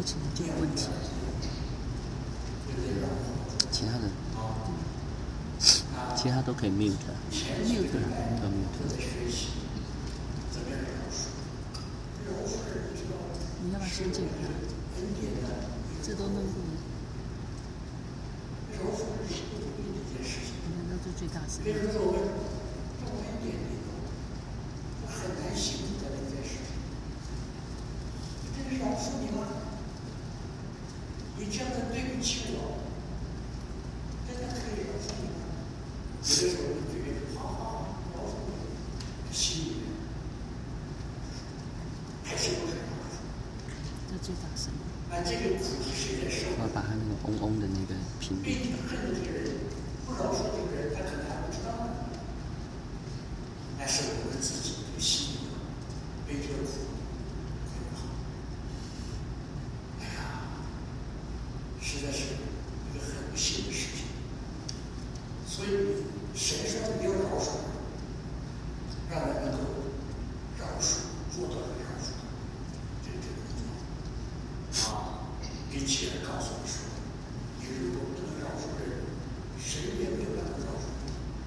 起来就有问题。 其他都可以 mute。 mute 都 mute。 你要不要先进它？这都弄过了。你看到这最大声。 很难形容的一件事情。这是饶恕你吗？你这样的对不起我，真的可以饶恕你吗？有的时候我们嘴里说好，饶恕你，心里面还是不肯饶恕。 这最大声。 这个苦是谁在受？ 我要把他那个嗡嗡的那个屏蔽。 被你恨的这个人，不饶恕这个人，他可能还不知道呢。但是我们自己这个心里被这个苦很好。哎呀，实在是一个很不幸的事情。所以神说你要饶恕，让我能够饶恕，做到了饶恕，这个工作并且告诉你说，你如果不能饶恕人，神也没有办法饶恕你。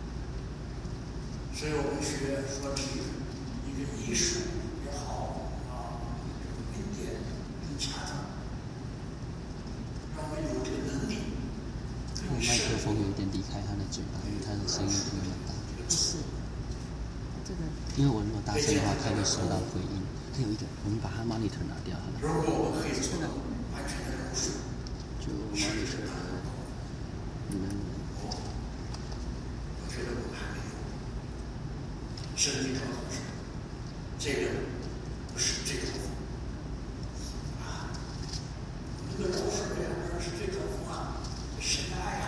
所以我们学说这个一个艺术也好恩典更恰当，让我们有这个能力。 麦克风有点离开他的嘴巴，因为他的声音比较大。 是，这个。 因为我如果大声的话，他会收到回音。还有一个，我们把他 monitor 拿掉好了。 如果我们可以做到完全的饶恕， 就 monitor 我觉得我们还没有。圣经告诉我说，这个不是最高峰那个饶恕人说是最高峰神的爱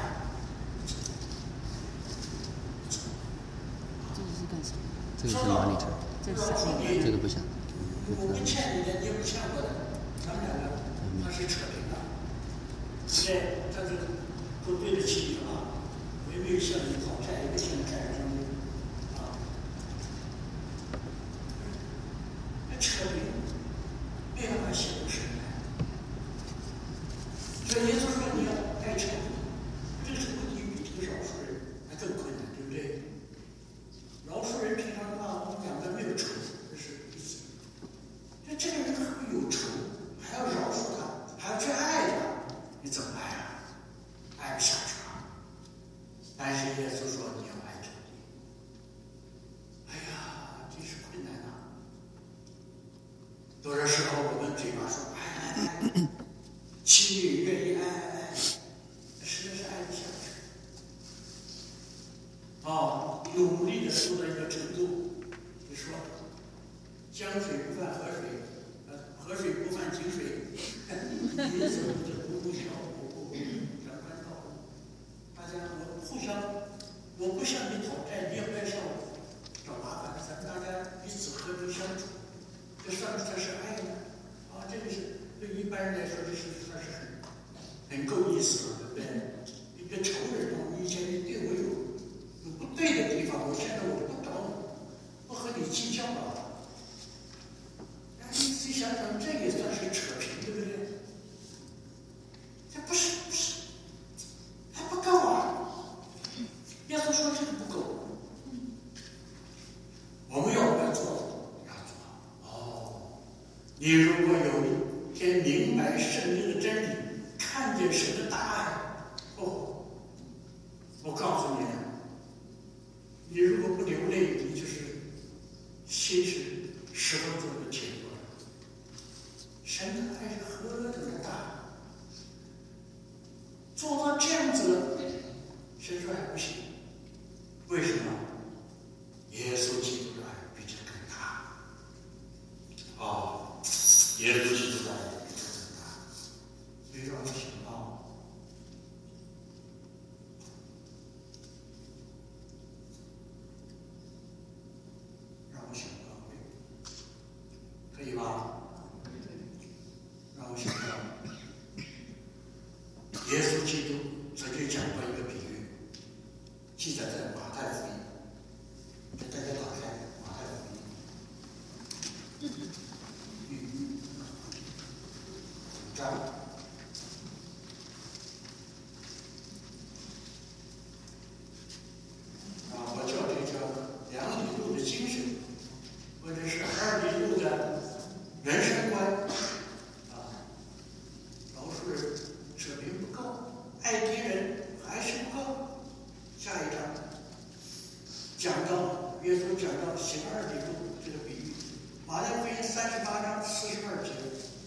这个是干什么？ 这个是 monitor。 这个是这个不想。 我不欠你的，你也不欠我的，咱们两个那是扯平了。他这都对得起你我也没有向你讨债，也没向你债人扯平，没办法显出神来。所以耶稣说你要爱仇敌，这个是不比这个饶恕人还更困难，对不对？饶恕人平常的话，我们两个没有仇，这是意思。这个人会有仇，还要饶恕他，还要去爱他，你怎么爱爱不下去但是耶稣说你要爱仇敌。哎呀，这是困难多少时候我们嘴巴说爱，心里愿意爱，实在是爱不下去。努力的做到一个程度，你说江水不犯河水，河水不犯井水，你怎么不相互相关照？大家我不向你讨债，你也不要向我找麻烦，咱们大家彼此和平相处，这算不算是爱呢？这个是对一般人来说，这是算是很够意思了，对不对？一个仇人你以前你对我有不对的地方，我现在我不找你，不和你计较了。你自己想想，这也算是扯平，对不对？这不是，还不够耶稣说这个不够，我们要做，要做。你如果有一天明白圣经的真理，看见神的大爱，我告诉你你如果不流泪，你就是心是石头做的铁做的。神的爱是何等的大，做到这样子，神说还不行。为什么？耶稣基督的爱比这更大。耶稣基督的爱比这更大。所以让我想到，可以吧？让我想到，耶稣基督曾经讲过一个比喻，记载在马太福音。给大家打开马太福音，5章。 耶稣讲到行二里路这个比喻，马太福音38章42节，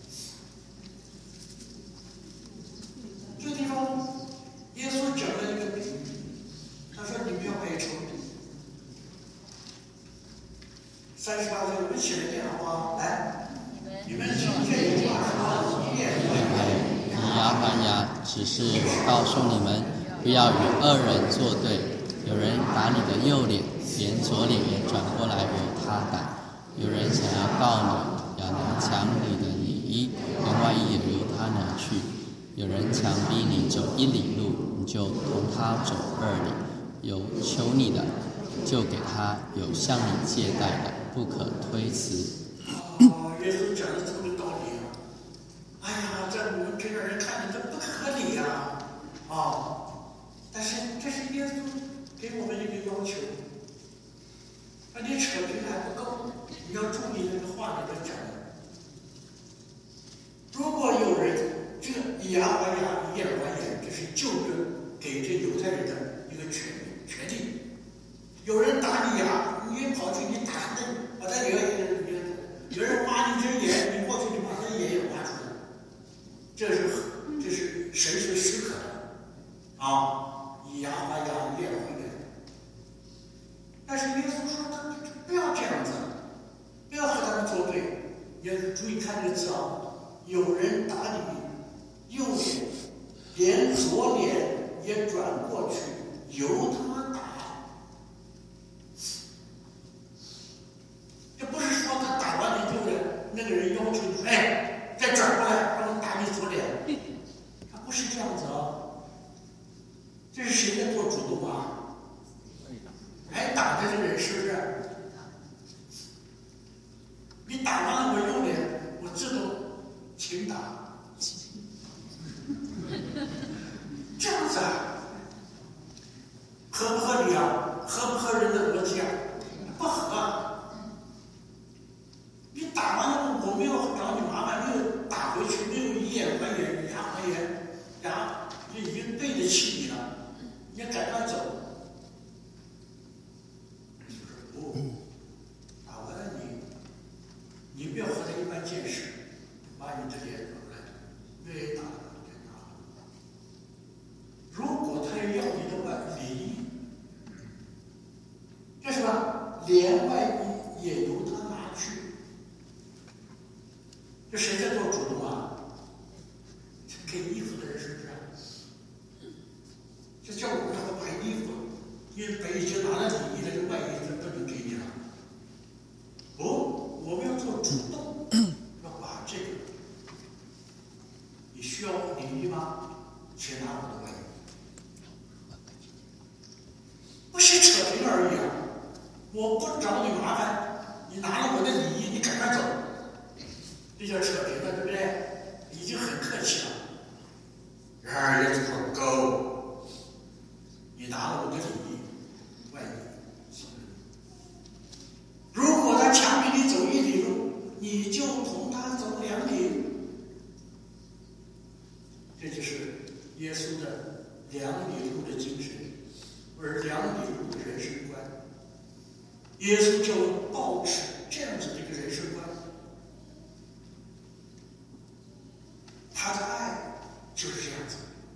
这个地方耶稣讲了一个比喻，他说你不要爱仇敌。38节我们写了电话来，你们听这句话说以牙还牙，只是我告诉你们，不要与恶人作对。有人打你的右脸，连左脸也转过来由他打；有人想要告你，要拿抢你的里衣，连外衣也由他拿去；有人强逼你走1里路，你就同他走2里；有求你的，就给他；有向你借贷的，不可推辞。 耶稣讲的这个道理啊，哎呀，在我们这边人看着这不合理呀，但是这是耶稣给我们一个要求，你扯皮还不够，你要注意这个话里头讲的。如果有人这个以牙还牙，以眼还眼，这是旧约给这犹太人的一个权利。有人打你牙，你也跑去你打他，把他牙有人挖你只眼，你过去你把他的眼也挖出来，这是神是许可的以牙还牙，以眼还眼。但是耶稣说他不要这样子，不要和他们作对。也注意看这个字有人打你右脸，连左脸也转过去由他打。这不是说他打完你右脸，那个人要求你再转过来让我打你左脸，他不是这样子这是谁在做主动打的这个人是不是？你打完了我右脸，我自动请打，这样子合不合理合不合人的逻辑不合你打完了我没有找你麻烦，没有打回去，没有以眼还眼，以牙还牙，就已经对得起你了，你要赶快走。打完了你不要和他一般见识，把你这脸转过来，愿意打就打。如果他要你的礼仪，这是吧？连外衣也由他拿去，这谁在做主动给衣服的人是不是？这叫我们要买衣服，因为北京拿了礼仪的这外衣是不能给你了。我们要做主动，要把这个，你需要礼仪吗？请拿我的外衣，不是扯平而已我不找你麻烦，你拿了我的礼仪，你赶快走，这叫扯平了，对不对？已经很客气了。然而耶稣说 ：“Go， 你拿了我的礼仪，外衣。如果他强逼你走1里路，你就同他走2里。这就是耶稣的2里路的精神，而2里路的人生观。耶稣就抱持这样子的一个人生观，他的爱就是这样子。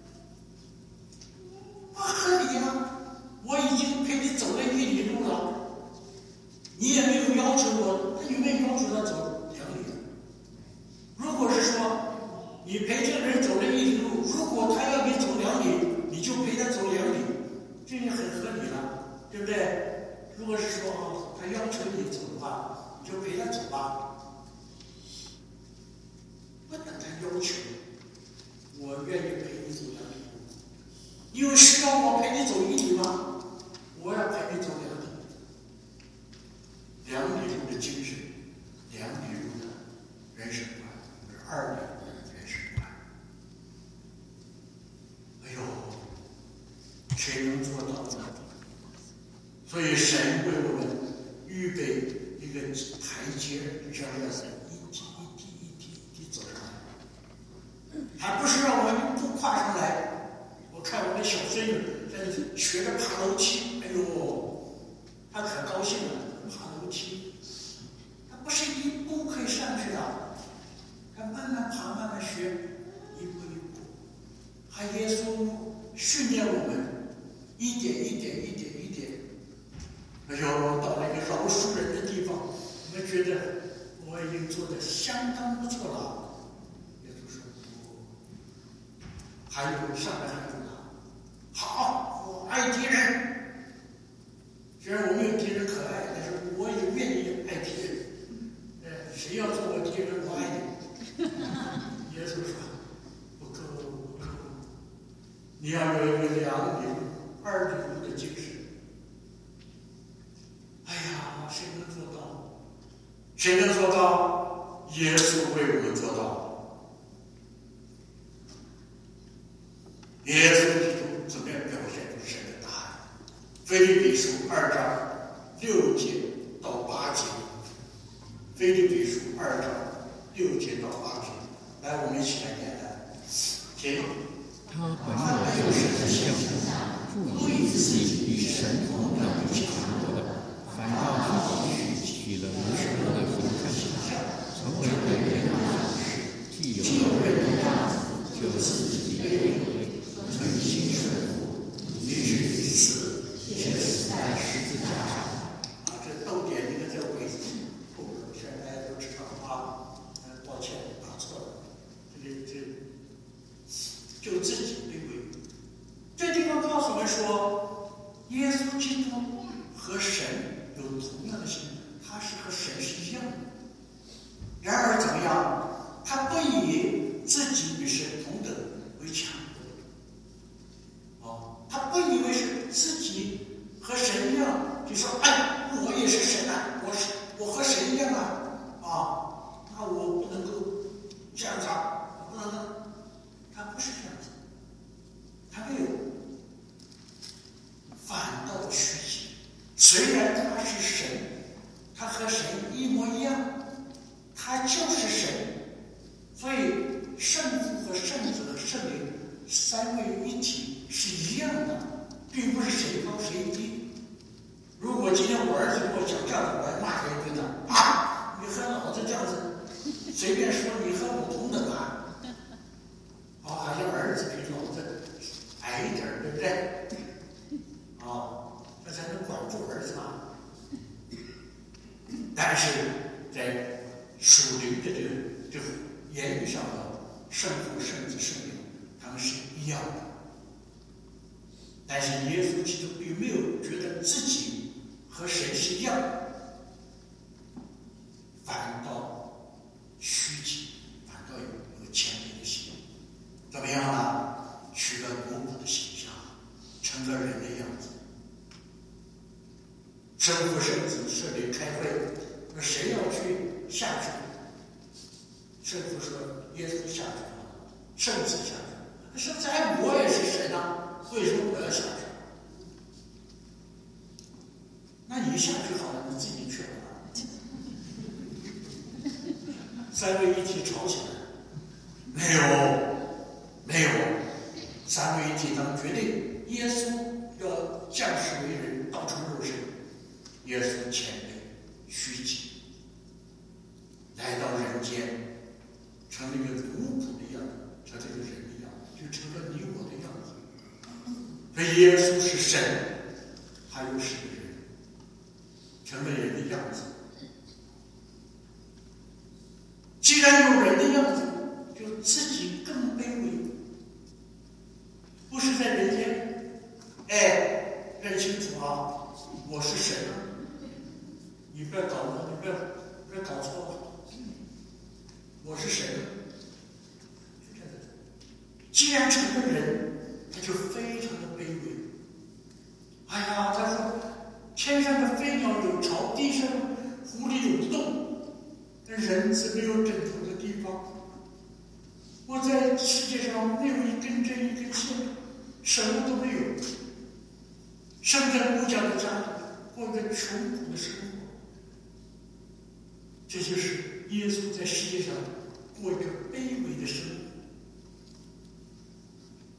不合理我已经陪你走了1里路了。你也没有要求我，他有没有要求他走2里？如果是说你陪这个人走了1里路，如果他要你走2里，你就陪他走2里，这也很合理了，对不对？如果是说他要求你走的话，你就陪他走吧，不等他要求，我愿意陪你走2里路。你有需要我陪你走1里吗？我要陪你走2里。2里路的精神，2里路的人生观，是2里路的人生观。谁能做到呢？所以神为我们预备一个台阶，就像这样一级走上来，还不是让我们一步跨上来。我看我的小孙女在学着爬楼梯， 他可高兴了，爬楼梯，他不是一步可以上去的，他慢慢爬，慢慢学，一步一步。还耶稣训练我们，一点一点，一点一点。哎呦，到了一个饶恕人的地方，我们觉得我已经做得相当不错了。耶稣说：“还有上来还有呢，好，我爱敌人。虽然我没有敌人可爱，但是我也愿意爱敌人。谁要做我敌人，我爱你。”耶稣说：“不够，不够，你要有一个2里路、2里路的精神。”哎呀，谁能做到？谁能做到？耶稣为我们做到。耶稣基督怎么样表现出神的大爱？腓立比书2章6节到8节。腓立比书2章6节到8节。来，我们一起来念来。请。 他本有神的形象，不以自己与神同等为强夺的，反倒自己取了奴仆的形象，成为人的样式。既有人的样子，就自己卑微，存心顺服，以至于死，且死在十字架上。 这逗点应该在尾后边，现在大家都知道啊。抱歉，打错了。就自己卑微。这地方告诉我们说，耶稣基督和神有同样的性质，他是和神是一样的。然而怎么样？他不以自己与神同等为强夺。他不以为是自己和神一样，就说：“哎，我也是神啊，我和神一样啊，那我不能够这样子啊，不能。”他不是这样子，他没有，反倒屈己。虽然他是神，他和神一模一样，他就是神。所以圣父和圣子和圣灵3位一体是一样的，并不是谁高谁低。如果今天我儿子给我讲这样的，我要骂他一顿的啊！你和老子这样子随便说，你和我同等啊！好像儿子比老子矮一点，对不对？这才能管住儿子嘛。但是在属灵的这个言语上的圣父、圣子、圣灵，他们是一样的。但是耶稣基督并没有觉得自己和神是一样的，反倒虚己，反倒有谦卑的心。怎么样呢？取了奴仆的形象，成了人的样子。圣父、圣子、圣灵开会，那谁要去下去？圣父说：“耶稣下去了。”圣子下去了。圣子，哎，我也是神啊，为什么我要下去？那你下去好了，你自己去了。3位一体吵起来，没有，3位一体当决定耶稣要降世为人，道成肉身。耶稣谦卑虚己，来到人间，成了一个奴仆的样子，成了一个人的样子，就成了你我的样子。所以耶稣是神，他又是个人，成了人的样子。既然有人的样子，就自己更卑微，不是在人间，认清楚啊，我是神啊，你不要搞了，你不要搞错了，我是神，是这样的。既然成了人，他就非常的卑微。哎呀，他说，天上的飞鸟有巢，地上的狐狸有洞。人子没有枕头的地方，我在世界上没有一根针一根线，什么都没有，生在木匠的家里，过着穷苦的生活。这就是耶稣在世界上过一个卑微的生活。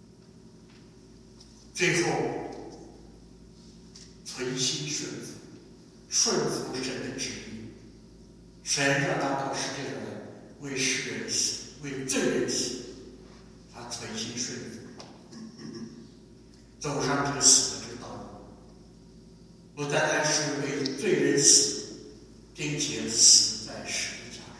最后存心顺服， 顺服神的旨意，神让他到世界上来为世人死，为罪人死，他存心顺服，走上这个死的这个道路，不单单是为罪人死，并且死在十字架上。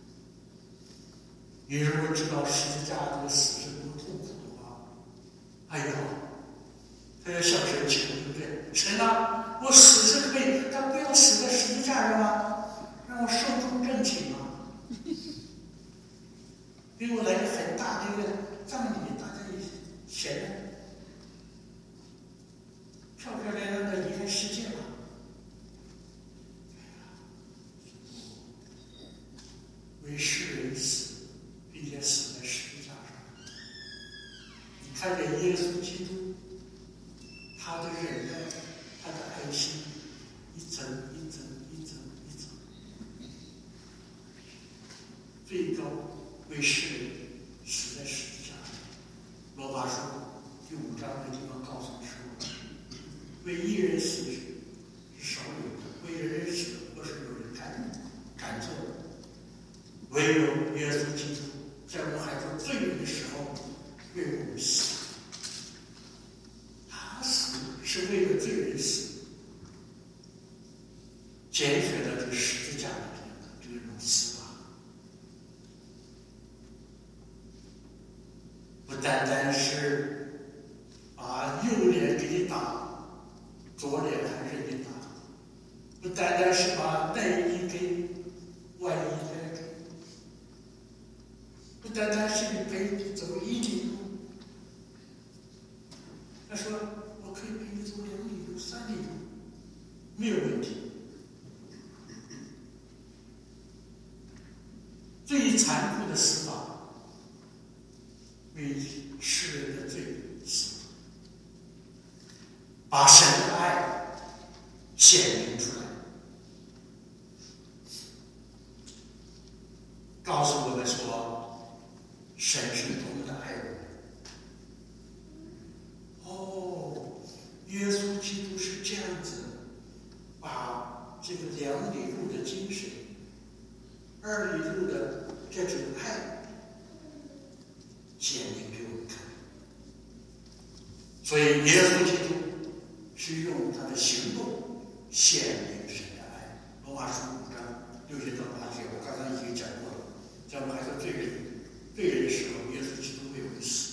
你如果知道十字架这个死是多痛苦的话，哎呀，他要向神求，对不对？神啊，我死是可以，但不要死在十字架上啊，让我寿终正寝啊！给我来个很大的一个葬礼，大家也闲着，漂漂亮亮的离开世界吧。为世人死，并且死在十字架上。你看见耶稣基督，他的忍耐，他的爱心，一层一层一层一层，最高为世人死在十字架上。罗马书第5章的地方告诉我们说，为一人死是少有的，为人人死或是有人敢做的。唯有耶稣基督在我们还做罪人的时候为我们死，他死是为了罪人死，拣选了这个十字架的这种死法，不单单是把右脸给你打，左脸还是你打，不单单是把内衣给外衣给，不单单是你陪你走1里路，他说我可以陪你走2里路、3里路，没有问题。最残酷的死法，为世人的罪死，把神的爱显明出来，告诉我们说，神是多么的爱我们。哦，耶稣基督是这样子，把这个2里路的精神，2里路的这种爱显明给我们看。所以耶稣基督是用他的行动显明神的爱。罗马书5章6节到8节，我刚才已经讲过了。在我们还做罪人的时候，耶稣基督为我们死。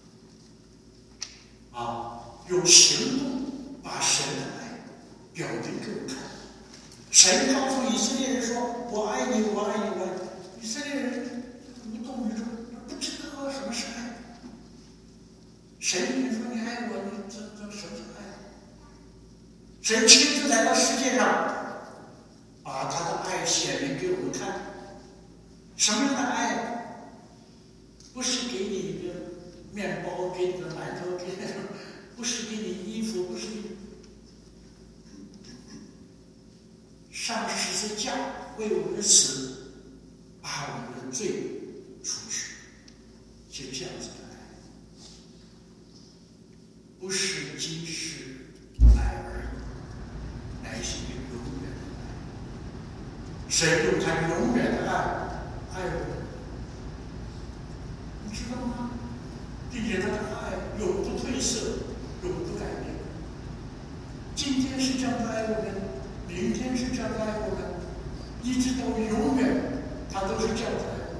用行动把神的爱表明给我们看。神告诉以色列人说：“我爱你，我爱你，我爱你。”以色列人无动于衷，不知道什么是爱。神你说你爱我，你这什么是爱？神亲自来到世界上，把他的爱显明给我们看。什么样的爱？不是给你一个面包，给你个馒头，不是给你衣服，不是给你上十字架为我们死，把我们的罪除去，就这样子的爱，不是今世爱而已，乃是一个永远的爱。神用他永远的爱我们，你知道吗？并且他的爱永不褪色，永不改变。今天是这样的爱我们，明天是这样的爱我们，一直到永远，他都是这样的爱我们。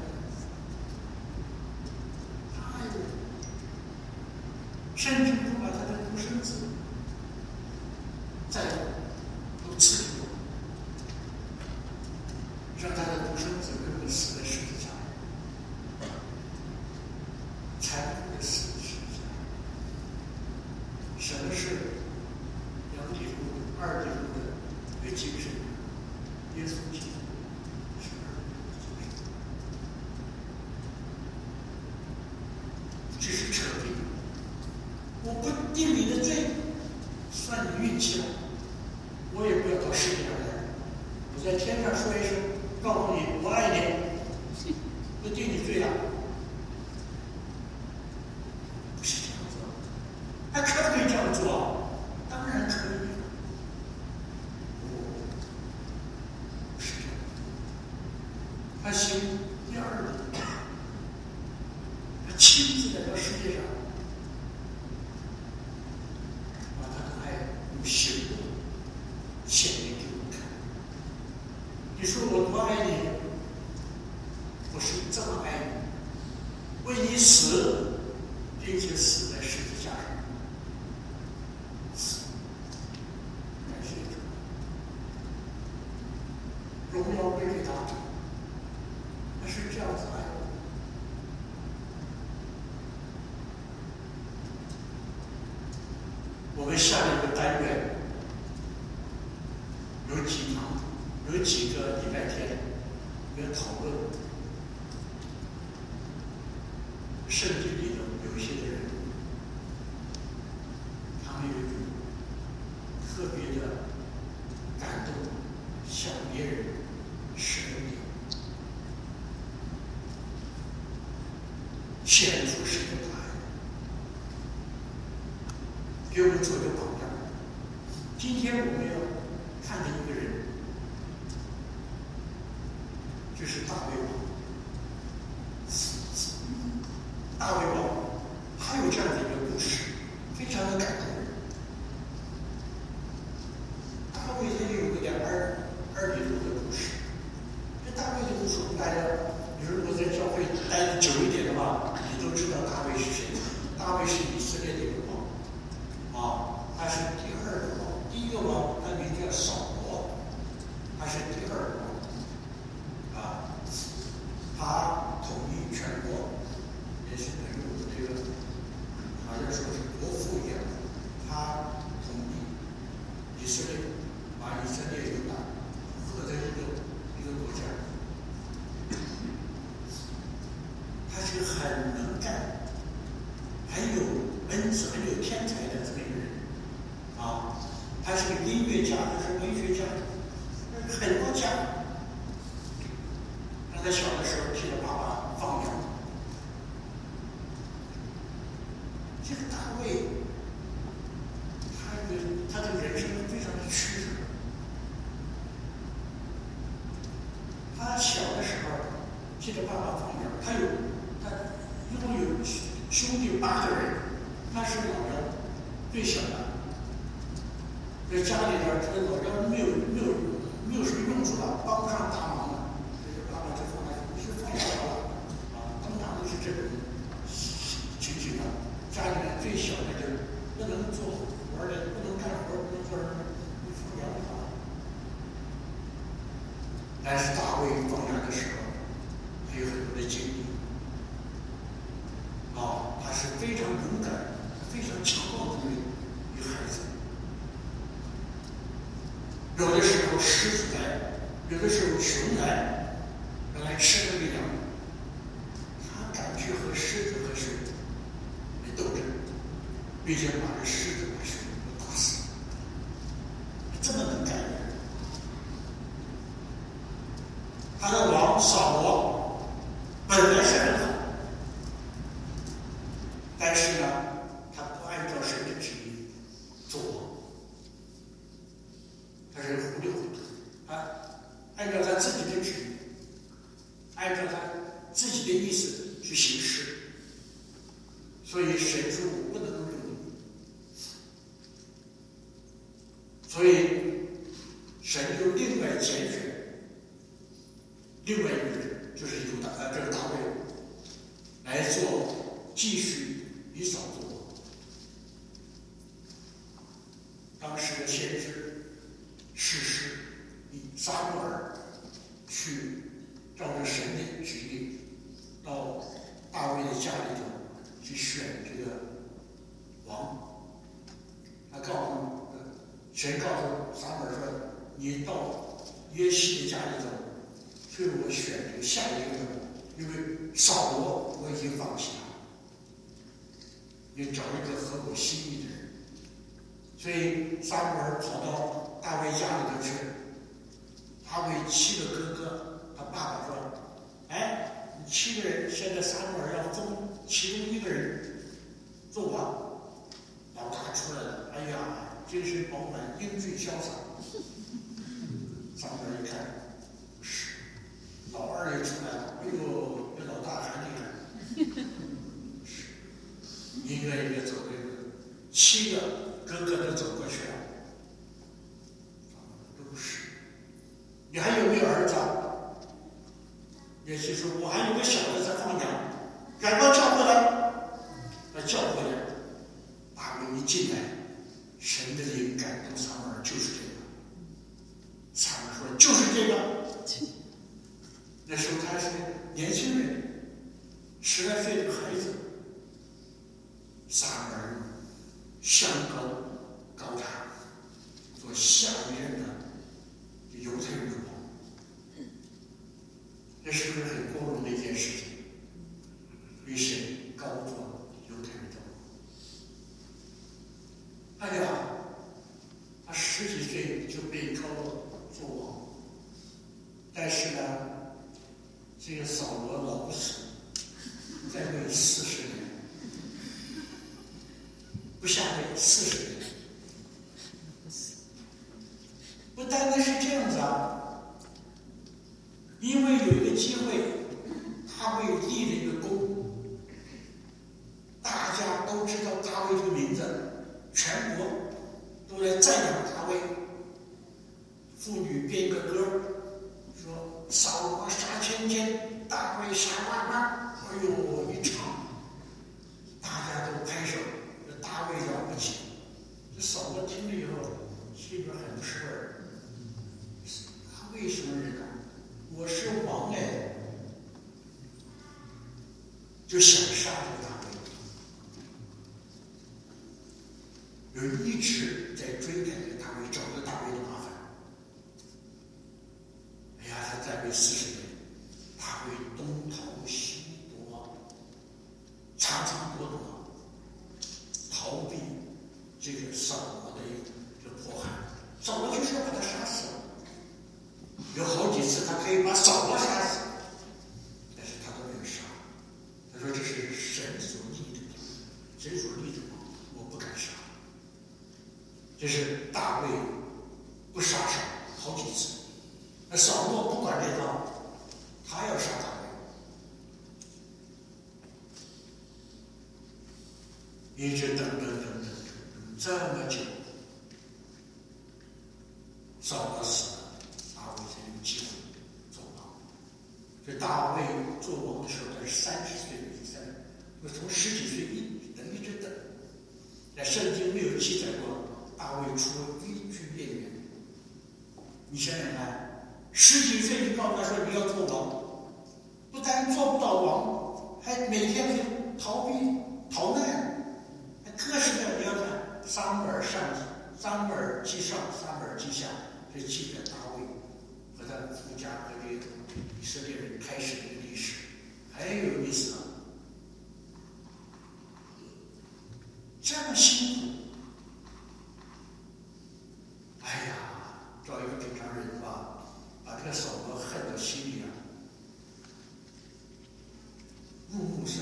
他爱我们，甚至不把他的独生子再都赐给我们，让他的独生子为我们死在十字架，残酷的死在十字架。什么是2里路、2里路的一个精神？耶稣基督是2里路的精神。这是彻底。我不定你的罪，算你运气了，我也不要到世界上来。我在天上说一声，告诉你我爱你，不定你罪了。不是这样做，还可不可以这样做？当然可以。 他行第二礼，他亲自来到世界上，把他的爱用行动显明给我们看。你说我多爱你，我是这么爱你，为你死，并且死在十字架上。感谢主，荣耀归给他。他是这样子爱我。我们下一个单元有几个礼拜天要讨论圣经里的有一些的人，他们有一种特别的感动，向别人施恩典，显出神的爱，给我们做一个榜样。今天我们要看的一个人，就是大卫王。大卫王他有这样的一个故事，非常的感动人。大卫他有个二里路的故事。这大卫的故事，大家你如果在教会待得久一点的话，你都知道大卫是谁。大卫是以色列的一个王，他是第二个王。第一个王他名叫扫罗，他是第二个王，他统一全国，也是等于我们这个好像说是国父一样，他统一以色列，把以色列犹大合在一个国家。他是很能干，很有恩赐、很有天才的这么一个人，他是个音乐家，他是文学家，很多家。让他小的时候替他爸爸放羊。这个大卫，他的人生非常的曲折。他小的时候替他爸爸放羊，他一共有兄弟8个人，他是老幺，最小的。在家里边，这个老幺没有什么用处了，帮不上大忙了。这个爸爸就放羊了，通常都是这种情形啊。家里面最小的就不能做活的，不能干活，不能做什么，你放羊就好了。但是大卫放羊的时候，他有很多的经历，他是非常勇敢、非常强壮的一个孩子。有的时候狮子来，有的时候熊来，要来吃那个羊，他敢去和狮子和熊来斗争，并且把这狮子把熊都打死，这么能干的人。他的王扫罗本来是很好，但是呢，他不按照神的旨意做王，他是糊里糊涂，按照他自己的旨意，按照他自己的意思去行事，所以神说我不能容你，所以神就另外拣选另外一个人，就是这个大卫来做继续以扫做王。当时的先知士师以撒母耳去照着神的旨意到大卫的家里头去选这个王。神告诉撒母耳说：“你到约西的家里头去，我选这个下一个人，因为扫罗我已经放弃了，你找一个合我心意的人。”所以撒母耳跑到大卫家里头去，大卫7个哥哥，他爸爸说：“你7个人，现在撒母耳要封其中1个人做王。”老大出来了，哎呀，精神饱满，英俊潇洒。撒母耳一看，不是，老二也出来是。你还有没有儿子？也就是说，我还有个小的在放羊，赶快叫回来。他叫回来，大卫一进来，神的灵感动撒母耳，就是这个。撒母耳说：“就是这个。”那时候他是年轻人，10来岁的孩子。撒母耳香膏膏他，做下一任的犹太人王。这是不是很光荣的一件事情？被神膏作犹太人的王。哎呀，他10几岁就被膏做王，但是呢，这个扫罗老不死，再位40年，不下位40年。不单单是这样子啊，因为有一个机会，他为立了一个功，大家都知道大卫这个名字，全国都来赞扬大卫。妇女编个歌，说扫罗杀千千，大卫杀万万。哎呦，一唱，大家都拍手，这大卫了不起。这扫罗听了以后，心里边很不是味儿。他为什么人呢？我是王哎，就想杀这个大卫。有人一直在追赶这个大卫，找这个大卫的麻烦。哎呀，他在位40年，大卫东逃西躲，常常躲，逃避这个扫罗的这个迫害。扫罗就是要把他杀死。有好几次他可以把扫罗杀死，但是他都没有杀。他说这是神所立的，神所立的王，我不敢杀。这是大卫不杀手好几次。那扫罗不管这套，他要杀大卫，一直等这么久，扫罗死了，大卫才有机会做王。这大卫做王的时候，他是30岁的第3，就从10几岁一直等。在圣经没有记载过大卫出一句辩言。你想想看，10几岁就告诉他说你要做王，不但做不到王，还每天去逃避逃难，还各式各样。你要看撒母耳上、撒母耳记上、撒母耳记下，这记载大卫和他夫家和这个以色列人开始的历史，很有意思啊。这么辛苦，哎呀，找一个平常人吧，把这个扫罗恨到心里啊，入木深。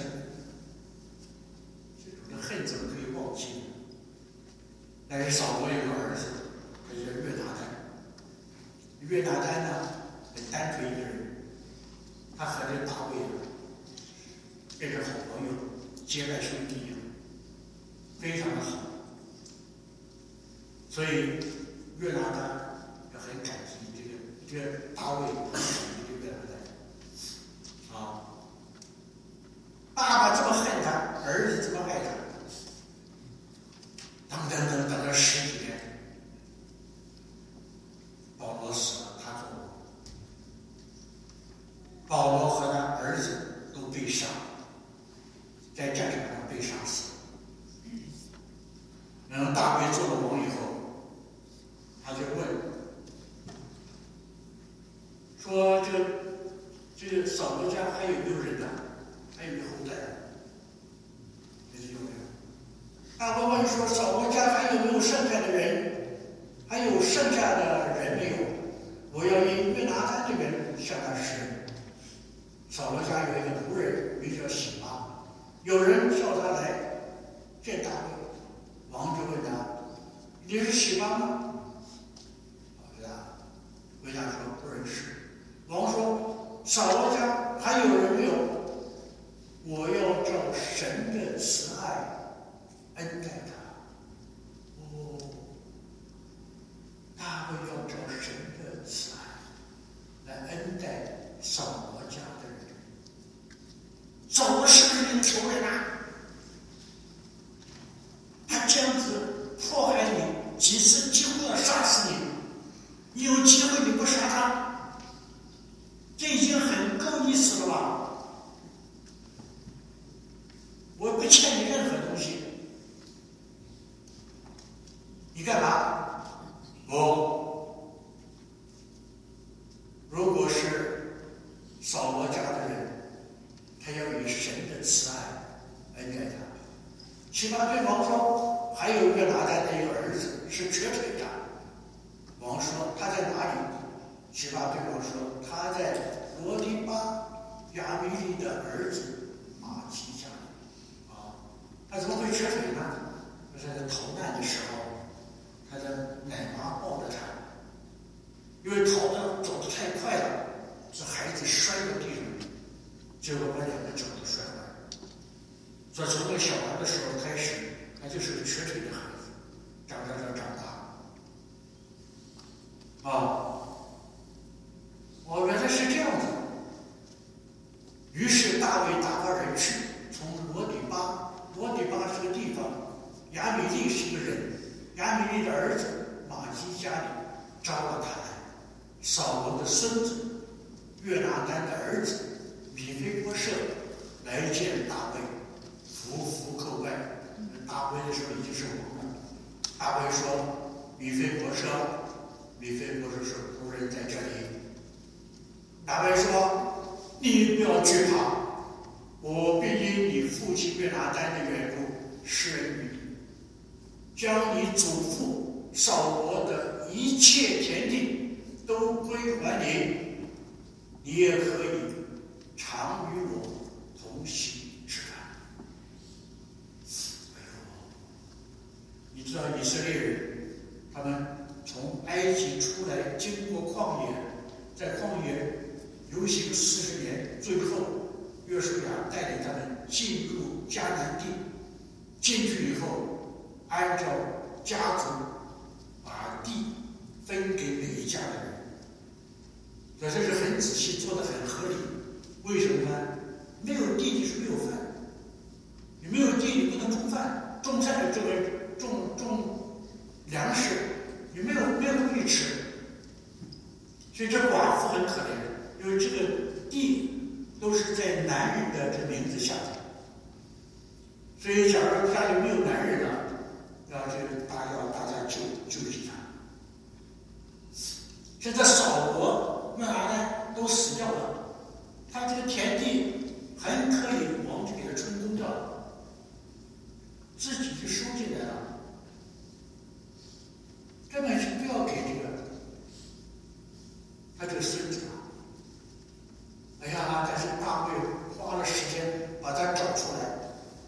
这种的恨怎么可以忘记呢？但是扫罗有个儿子，他叫约拿单。约拿单呢，很单纯一个人，他和这大卫变成好朋友，结拜兄弟一样。非常的好，所以约拿单也很感激这个大卫，很感激这个约拿单啊。爸爸这么恨他，儿子这么爱他，等了10几年，保罗死了，他做王。保罗和他儿子都被杀，在战场上被杀死。然后大卫做了王以后，他就问说：“这个扫罗家还有没有人呢？还有没有后代？”这就没有。大卫问说：“扫罗家还有没有剩下的人？还有剩下的人没有？我要因约拿单这个向他施恩。”扫罗家有一个仆人，名叫洗巴，有人叫他来见大卫。王就问他：“你是洗巴吗？”回答说：“不认识。”王说：“扫罗家还有人没有？我要照神的慈爱恩待他。”哦，大卫要照神你有机会你不杀他，这已经很够意思了吧？我不欠你任何东西，你干嘛？如果是扫罗家的人，他要以神的慈爱恩待他。西巴对王说，还有约拿单的一个儿子是瘸腿的。王说他在哪里？西巴对王说他在罗迪巴亚米利的儿子马基家里。他怎么会瘸腿呢？就是在逃难的时候，他的奶妈抱着他，因为走得太快了，这孩子摔到地上，结果把两个脚都摔坏了。所以从那个小孩的时候开始，他就是个瘸腿的孩子，长大。原来是这样子。于是大卫打发人去，从罗底巴是个地方，亚米利是个人，亚米利的儿子马基家里招了他来。扫罗的孙子约拿单的儿子米非波设来见大卫，伏叩拜。大卫的时候已经是王了。大卫说：“米非波设说，仆人在这里。”大卫说：“你不要惧怕，我必因你父亲约拿单的缘故施恩于你，将你祖父扫罗的一切田地都归还你，你也可以常与我同席吃饭。”你知道以色列人，他们从埃及出来，经过旷野，在旷野游行40年，最后约书亚带领他们进入迦南地。进去以后，按照家族把地分给每一家的人，所以这是很仔细做的，很合理。为什么呢？没有地就是没有饭，你没有地你不能种饭，种菜这个种粮食，你没有东西吃，所以这寡妇很可怜，因为这个地都是在男人的这名字下的，所以假如家里没有男人了，要大家救济他。现在扫罗约拿单都死掉了，他这个田地很可以王就给他充公掉了，自己就收进来了，根本是不要给这个他这个孙子。但是大卫花了时间把他找出来，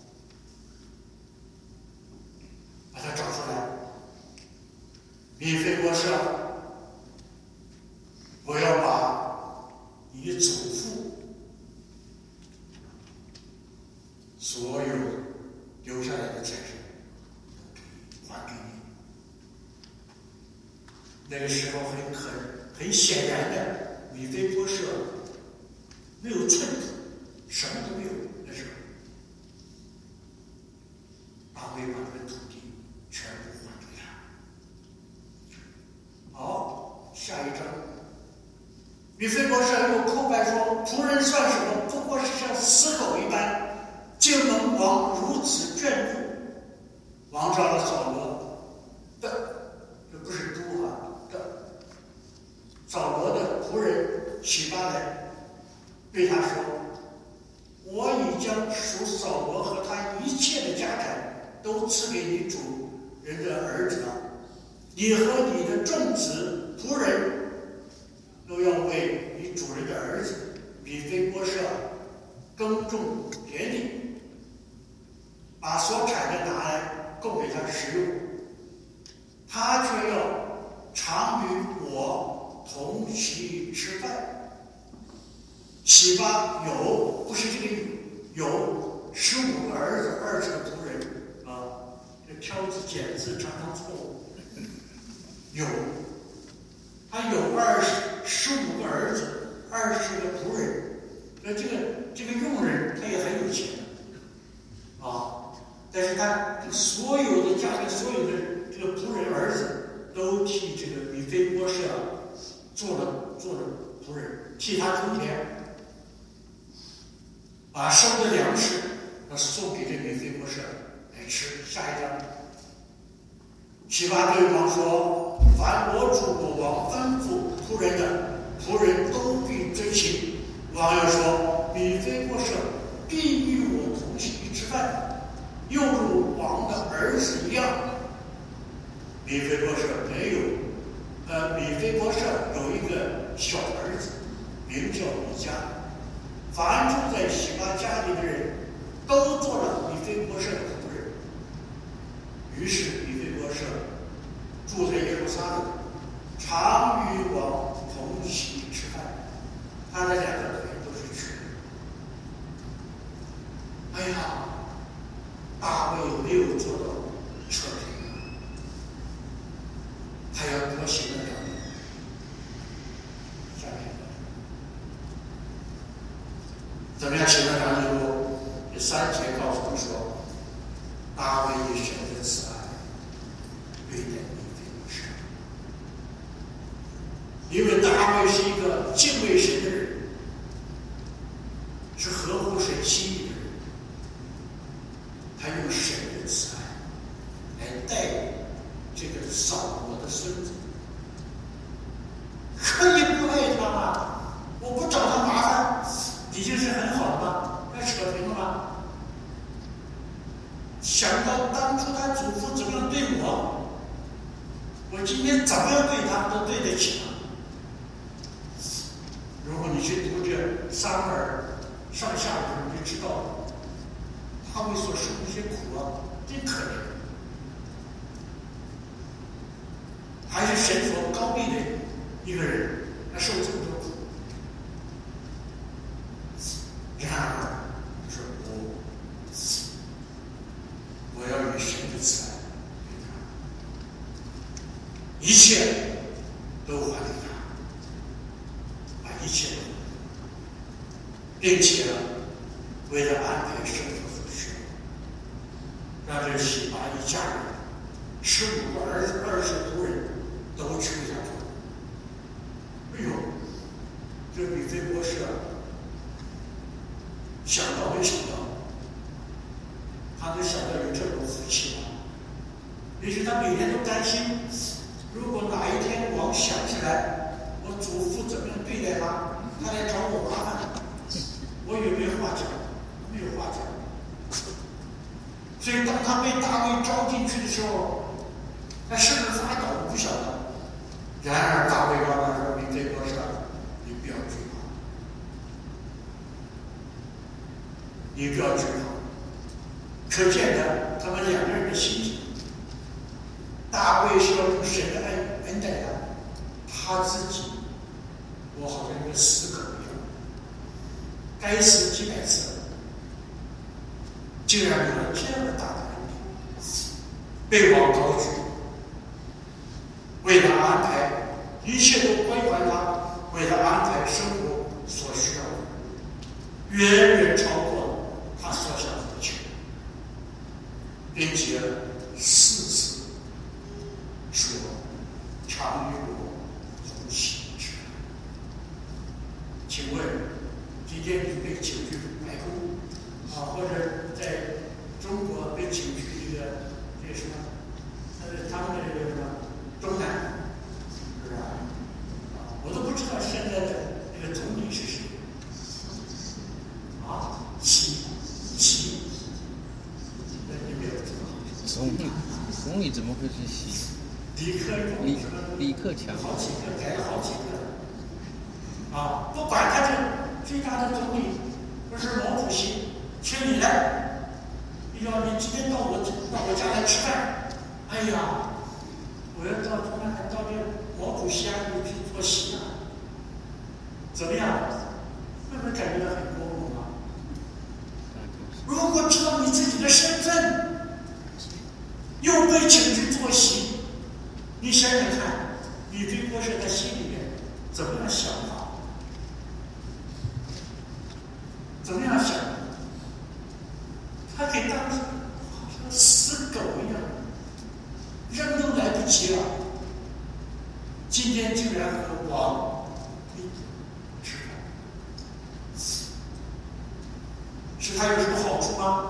米非波设，我要把你祖父所有留下来的财产还给你。那个时候很显然的，米非波设没有寸土，什么都没有。那时候大卫把这个土地全部还给他。好，下一章，米非波设又叩拜说：“仆人算什么？不过是像死狗一般，竟蒙王如此眷顾。”王召了扫罗的，这不是都的，扫罗的仆人洗巴来，对他说：“我已将属扫罗和他一切的家产都赐给你主人的儿子了。你和你的众子仆人都要为你主人的儿子米非波设耕种田地，把所产的拿来供给他食用，他却要常与我同席吃饭。”洗巴有，不是这个有15个儿子，20个仆人啊，这挑字拣字常常错误。有，他有15个儿子，20个仆人，这个佣人他也很有钱啊，但是他所有的家里所有的这个仆人儿子都替这个米非波设做了仆人，替他种田，把收的粮食送给这米非波设来吃。下一章，西巴对王说：“凡我主我王吩咐仆人的，仆人都必遵行。”王又说：“米非波设必与我同席吃饭，又如王的儿子一样。”米非波设米非波设有一个小儿子，名叫米迦。凡住在西巴家里的人，都做了米非波设的仆人。于是米非波设住在耶路撒冷，常与王同席吃饭。他的两个腿都是瘸的。哎呀，大卫没有做到扯平，他要多行了2年。下面怎么样行了2年后？第3节告诉我们说，大卫以神的慈爱对待米非波设，因为大卫是一个敬畏神的人，是合乎神心意的人，他用神的慈爱来待这个扫罗的孙子。可以不爱他吗？我不找他麻烦已经是很好了吗？要扯平了吗？想到当初他祖父怎么样对我，我今天怎么样对他都对得起他。如果你去读这撒母耳上下文，你就知道他为所受的一些苦真可怜。还是神所高立的一个人，他受这么多苦。然而，他说我要以神的慈爱对他，一切都还给他，把一切都还给他，并且为了安排生活所需，让这西巴一家人15个儿子20个仆人都去为他做。哎呦，这米非波设想到没想到，他能想到有这种福气吗？于是他每天都担心，如果哪一天王想起来我祖父怎么样对待他，他来找我麻烦，我有没有话讲？没有话讲。所以当他被大卫招进去的时候，他是不是发抖不晓得。然而大卫告诉他说：“米非波设，你不要惧怕，你不要惧怕。”可见的他们2个人的心情。大卫是要用神的恩待他，他自己我好像一个死狗一样，该死几百次，竟然有了这样的大的恩典，被王高举，为了安排一切都归还他，为了安排生活所需要的，远远超过他所想的求，并且4次说常与我同席吃饭。请问今天你被请去白宫或者在中国被请去这什么他们的这个什么东南，是吧？我都不知道现在的这个总理是谁啊？习，你没有知道？ 总理怎么会是习？李克强， 好几个改了好几个啊！不管他这最大的总理不是毛主席，请你来，你今天到我家来吃饭，哎呀，我要到这毛主席家里去做席啊，怎么样？会不会感觉到很光荣啊？如果知道你自己的身份，又被请去做席，你想想看，米非波设在心里面怎么样想法？怎么样想？他给当时好像死狗一样，扔都来不及了， 今天竟然和王一起吃饭，是他有什么好处吗？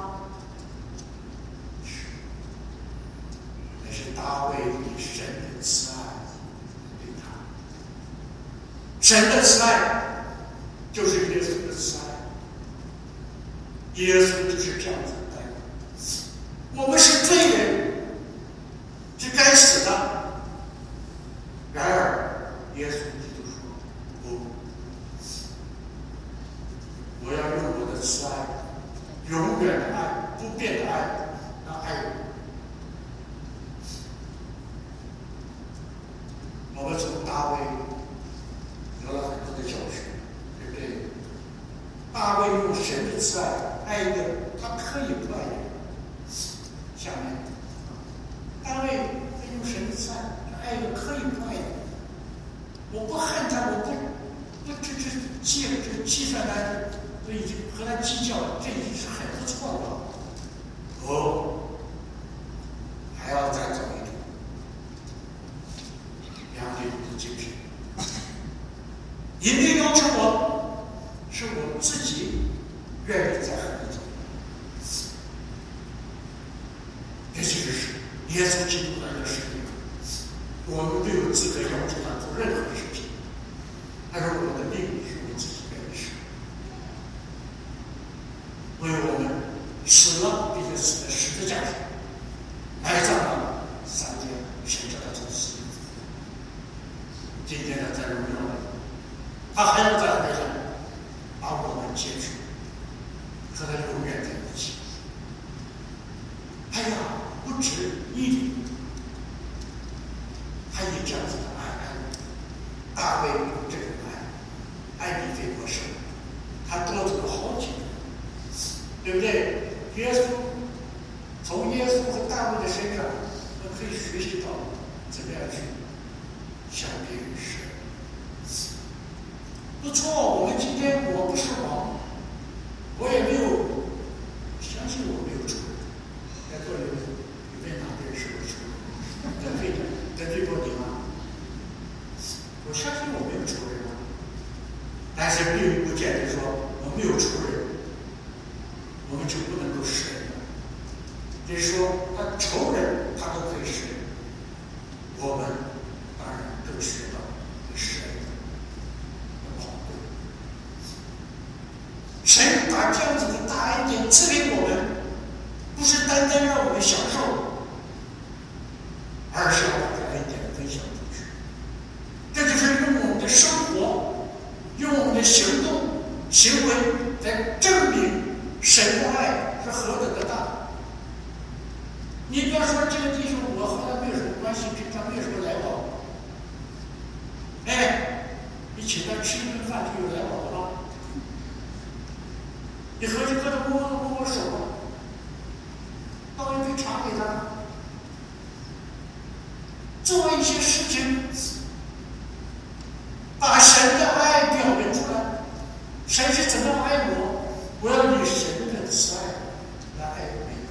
那是大卫以神的慈爱对他，神的慈爱就是耶稣的慈爱，耶稣就是这样子的。我们是罪人，是该死的。然而，耶稣基督说：“不，我要用我的慈爱，永远的爱，不变的爱，来爱我。”我们从大卫得了很多的教训，对不对？大卫用神的慈爱爱一个他可以不爱的人。下面，大卫用神的慈爱爱一个可以不爱的人。我不恨他，我不计算他，我已经和他计较，这已经是很不错了。还要再走一步，杨利武的精神。因为要求我，是我自己愿意在和你走。这就是耶稣基督的一个使命。我们没有资格要求他做任何事情，但是我的命是我自己愿意使，为我们死了，并且死在十字架上，埋葬了3天，神叫他从死里复活。今天他在荣耀里，他还要在海上把我们接去，和他永远在一起。哎呀，不止一点。他以这样子的爱我，大卫有这种爱比菲波设，他多走了好几个，对不对？耶稣从耶稣和大卫的身上，我们可以学习到怎么样去相别于神。不错，我们今天我不是王，我也没有，相信我没有仇人，在座有没哪个人是我仇人？得罪过你吗？我相信我没有仇人啊，但是并不见得说我没有仇人，我们就不能够释人。就是说，他仇人他都可以释人，我们当然更学到释人的宝贵。神把这样子的大恩典赐给我们，不是单单让我们享受，而是要把这恩典分享出去。这就是用我们的生活，用我们的行动、行为来证明神的爱是何等的大。你不要说这个弟兄我和他没有什么关系，平常没有什么来往。哎，你请他吃一顿饭就有来往了吗？你和他摸手吗？倒一杯茶给他。做一些事情，把神的爱表明出来。神是怎么爱我？我要以神的慈爱来爱我每个人。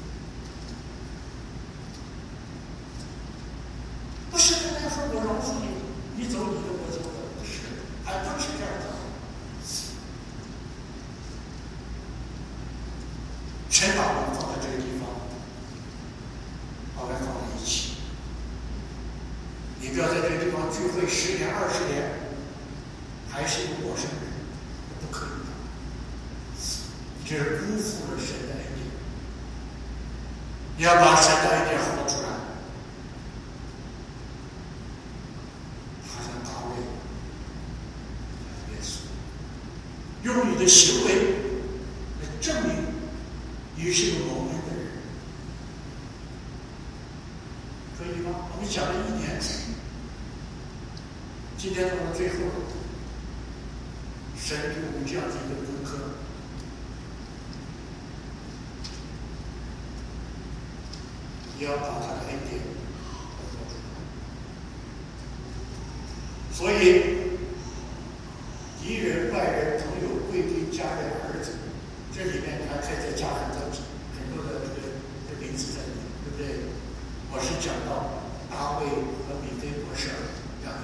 不是跟他说我饶恕你，你走你的，我走我的，不是，还不是这样的。神把我们放在这个地方，把我们放在一起。你不要在这个地方聚会10年、20年，还是一个陌生人，不可以的。这是辜负了神的恩典。你要把神的恩典活出来，好像大卫、耶稣，用你的行为来证明你是个蒙恩的人，可以吗？我们讲了1年。今天到了最后，神给我们这样子一个功课，也要把他的恩典活出来。所以，敌人、外人、朋友、贵宾、家人、儿子，这里面你还可以再加很多的这个名字在里面，对不对？我是讲到大卫和米非波设2个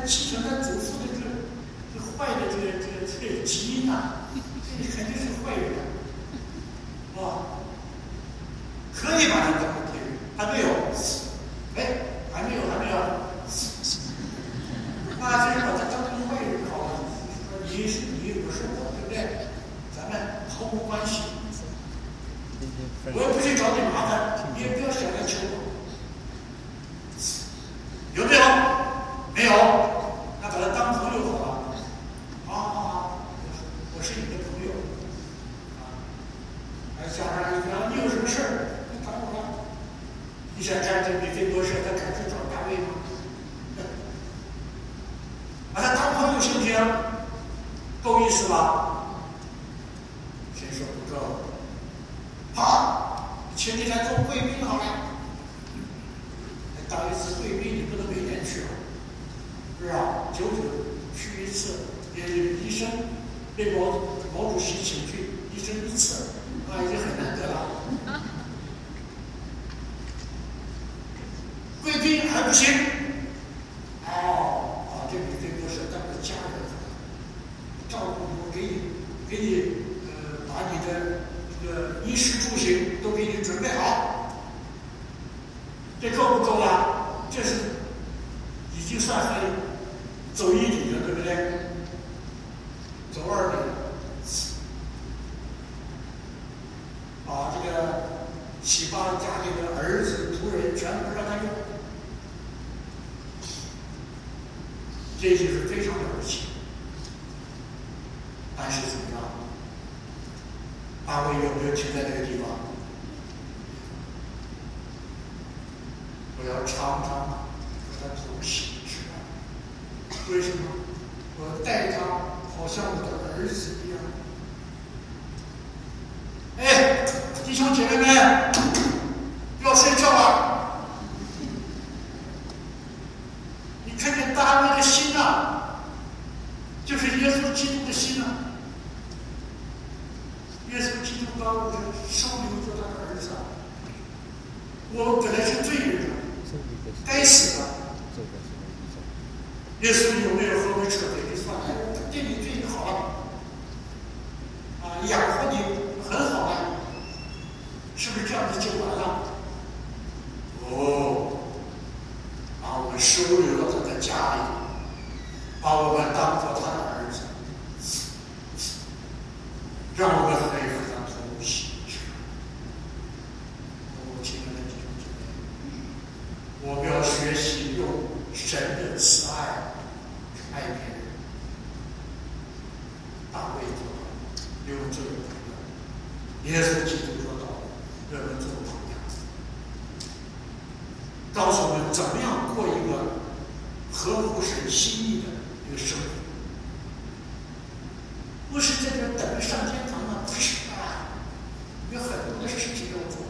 继承他祖父的这坏的这个基因啊，这肯定是坏人啊，可以把他当成天人，还没有，哎，还没有，那这是把他当成坏人好了。你是你，我是我，对不对？咱们毫无关系。我也不去找你麻烦，你也不要想来求我。有没有？没有，那把他当朋友好了。我是你的朋友。加上你有什么事儿，你找我了。你想干这米菲波设，他敢去找大卫吗？把他当朋友行不行？够意思吧？谁说不够？好，请你来做贵宾好了。当一次贵宾，你不能每年去啊，是吧？久久去一次，也医生被毛主席请去医生一次，那已经很难得了。贵宾还不行，这米菲波设当个家人，照顾你，给你把你的这个衣食住行都给你准备好，这够不够啊？这是已经算很走一里了，对不对？走2里了。把这个启发家里的儿子仆人全部让他用，这就是非常了不起。但是怎么样？大卫有没有停在这个地方？我要常常和他同行吃饭。为什么？我待他好像我的儿子一样。哎，弟兄姐妹们，要睡觉了。你看见大卫的心啊，就是耶稣基督的心啊。耶稣基督把我们收留做他的儿子啊。我本来是罪人啊，该死的。耶稣有没有和我扯别的算？我对你最好了，养活你很好了，是不是这样子就完了？把我们收留到他的家里，把我们当做他的儿子，让我们可以和他同行。亲爱的弟兄姐妹，我们要学习用神的慈爱爱别人。大卫做到，用这个朋友，耶稣基督做到，让人做榜样，告诉我们怎么样过一个合乎神心意的一个生活。不是在这等着上天堂啊，不是啊，有很多的事情要做。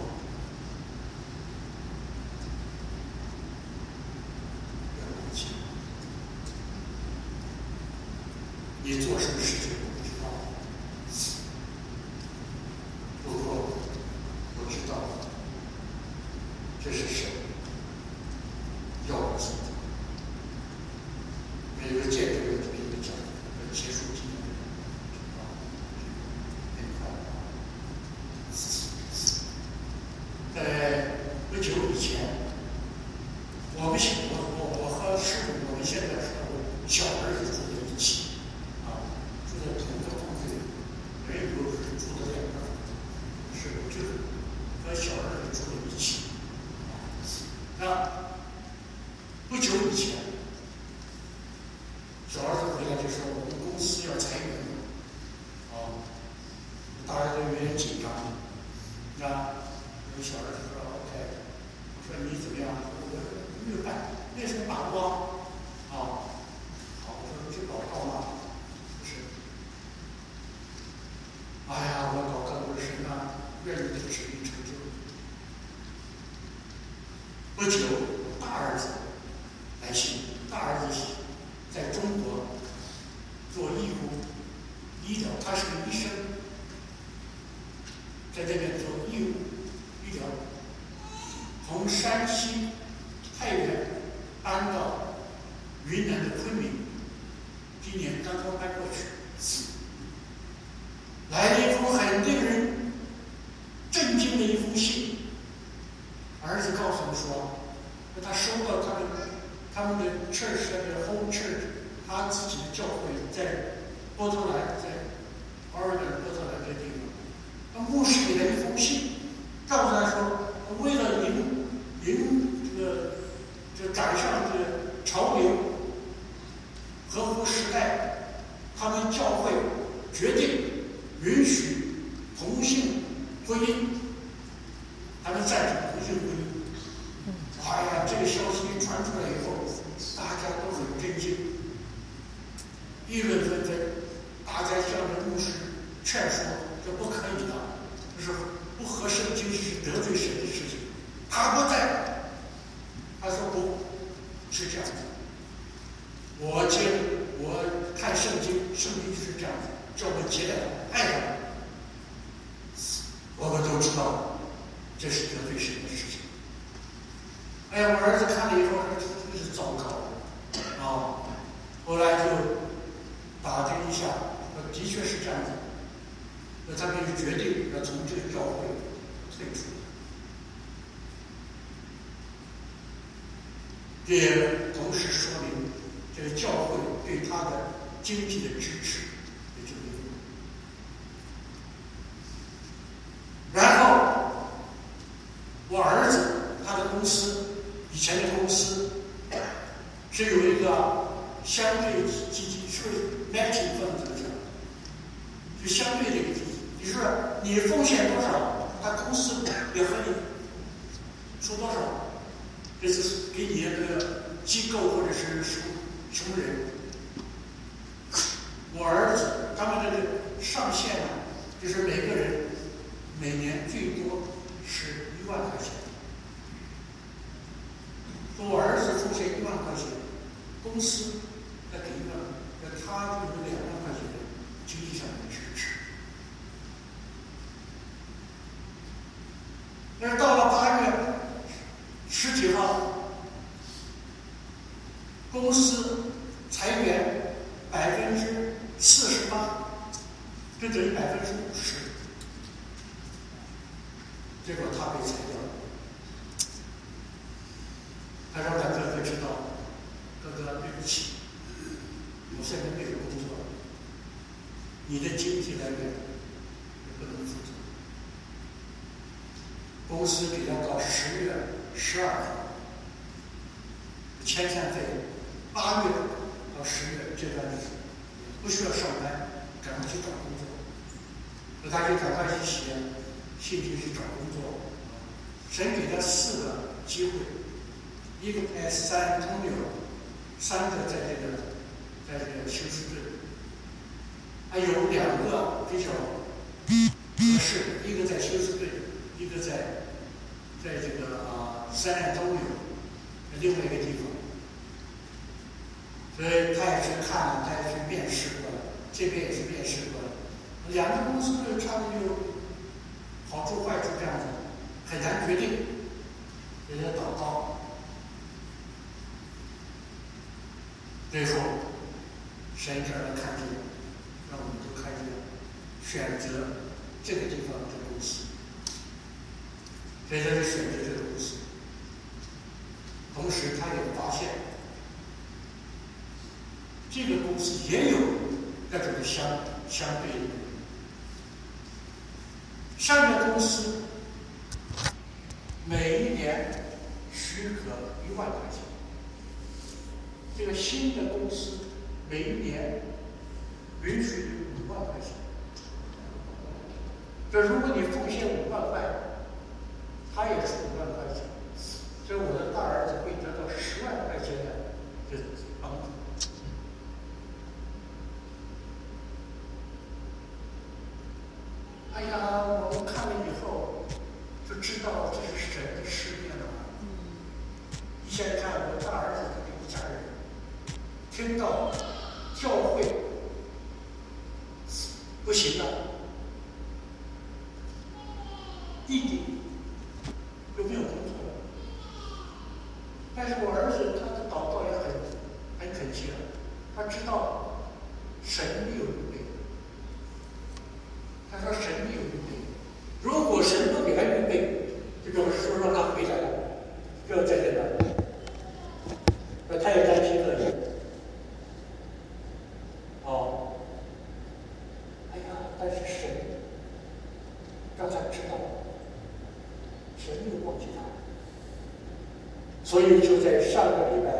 你做什么事情我不知道，不过我知道这是神要我做的。每个见证人都给你讲，结束今天不久以前，我和师傅，我们现在是小儿子住在一起。住在同一个房子里，人有是住在2个房子，是就是和小儿子住在一起。不久以前，小儿子回来就说我们公司要裁员了，大家都有点紧张。有小儿子说 OK， 我说你怎么样？我没什么把握好，我说你去祷告吗？我祷告我神啊，愿你的旨意成就。不久，大儿子来信，大儿子在中国做医疗，他是个医生，在这边做医疗，从山西太原搬到云南的昆明， 婚姻，他们赞成同性婚姻。哎呀，这个消息一传出来以后，大家都很震惊，议论纷纷，大家向着牧师劝说，这不可以的，这是不合圣经，是得罪神的事情。他不在，他说不是这样子。我看圣经，圣经就是这样子，叫我结了爱他。我们都知道这是得罪神的事情。哎呀，我儿子看了以后，真是糟糕啊！后来就打听一下，的确是这样子。那他们就决定要从这个教会退出。这也同时说明这个教会对他的经济的支持也就没有。然后我儿子他的公司以前的公司是有一个相对基金，是不是 matching 分子讲？就相对的一个基金，你说你奉献多少，他公司也和你出多少，这是给你那个机构或者是什么人。我儿子他们这个上限呢，就是每个人每年最多是1万块钱。我儿子奉献1万块钱，公司再给1万，那他就是2万块钱的经济上的支持。但是到了8月10几号，公司裁员48%，这等于50%，结果他被裁掉了。他让他哥哥知道，哥哥对不起，我现在没有工作，你的经济来源也不能负责。公司给他到10月12号遣散费，8月到10月这段日子不需要上班，赶快去找工作。那他就赶快去写信去找工作。神给他4个机会。一个在San Antonio，3个在这个休斯顿，还有2个比较合适，一个在休斯顿，一个在这个San Antonio，另外一个地方。所以他也去看了，他也去面试过了，这边也是面试过了。2个公司都有差不多有好处坏处这样子，很难决定，给他祷告。最后，神这儿看见，让我们都看见，选择这个地方的公司，所以他就选择这个公司。同时，他也发现，这个公司也有那种相对的。上个公司每一年许可1万块钱。这个新的公司每一年允许你5万块钱。这如果你奉献5万块，他也出5万块钱，所以我的大儿子会得到10万块钱的这帮助。哎呀，我们看了以后就知道这是神的事业了。你想想看，我大儿子他的一家人。听到教会不行了，弟弟就没有工作了。但是我儿子他的祷告也很恳切，他知道神必有预备。他说神必有预备，如果神不给他预备，就表示说让他回来了，不要在这了。他也担心了。但是神让他知道，神没有忘记他，所以就在上个礼拜，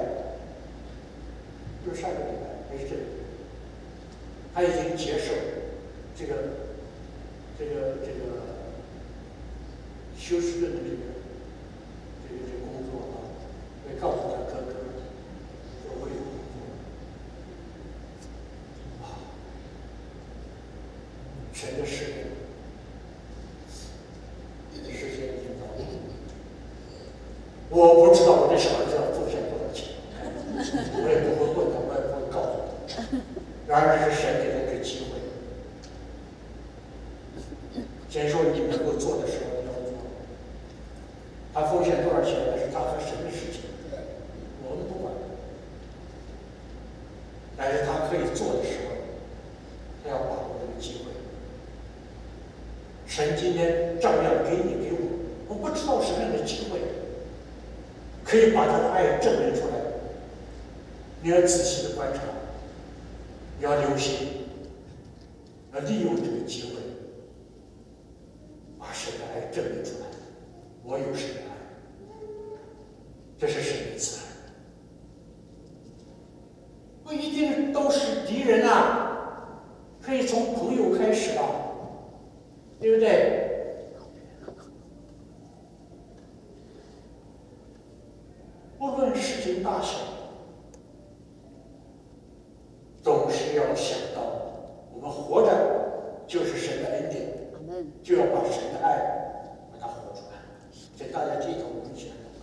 还是这个，他已经接受这个先说你能够做的时候要做，他奉献多少钱那是他和神的事情，我们不管。但是他可以做的时候，他要把握这个机会。神今天照样给你给我，我不知道什么样的机会可以把他的爱证明出来。你要仔细的观察，你要留心，要利用这个机会，把神的爱证明出来。我有神的爱，这是神的慈爱，不一定都是敌人啊，可以从朋友开始啊，对不对？不论事情大小，总是要想到我们活着就是神的恩典，就要把神的爱把它活出来。请大家低头，我们一起来祷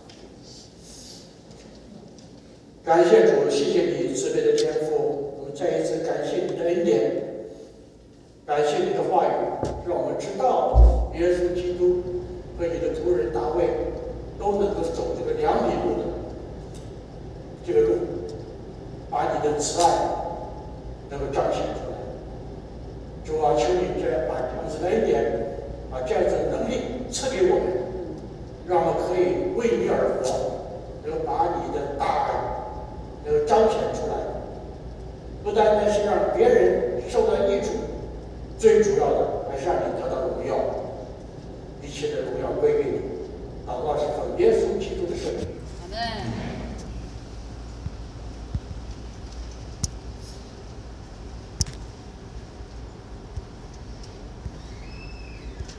告。感谢主，谢谢你慈悲的天父，我们再一次感谢你的恩典，感谢你的话语，让我们知道耶稣基督和你的仆人大卫都能够走这个2里路的这个路，把你的慈爱能够彰显出来。主啊，求你把这样子的恩典，把这样子的能力赐给我们，让我们可以为你而活，能够把你的大爱能够彰显出来，不单单是让别人受到益处，最主要的还是让你得到荣耀，一切的荣耀归给你。祷告是奉耶稣基督的圣名。 阿门。